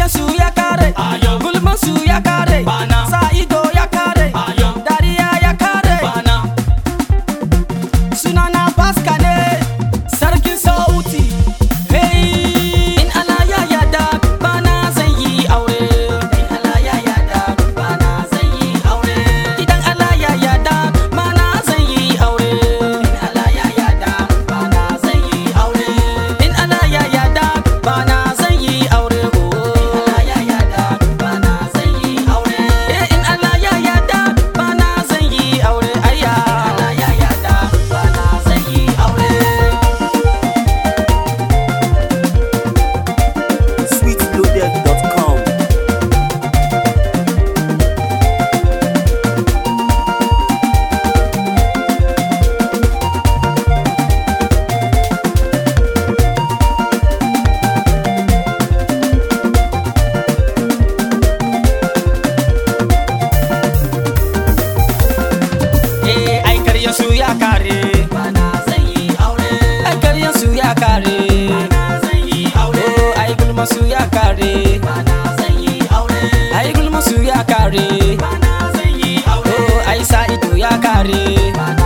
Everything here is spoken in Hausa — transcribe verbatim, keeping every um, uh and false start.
karya su ya kare, gulman su ya kare, sa ido ya kare, dariya ya kare. Sunana Pascal ne, sarkin sauti. Hey, in Allah ya yarda bana zan yi aure. In Allah ya yarda bana zan yi aure. Idan Allah ya yarda bana zan yi aure. In Allah ya yarda bana zan yi aure. In Allah ya yarda bana zan yi aure. Oh, in Allah ya yarda bana zan yi aure. Eh, in Allah ya yarda bana zan yi aure. Ayya, Allah ya yarda bana zan yi aure. sweet loaded dot com. Eh, ai karya su ya kare, bana zan yi aure. Ai karya su ya kare, bana zan yi aure. Oh, ai gulma su ya kare, bana zan yi aure. Ai gulma su ya kare, bana zan yi aure. Oh, ai sa ido ya kare, bana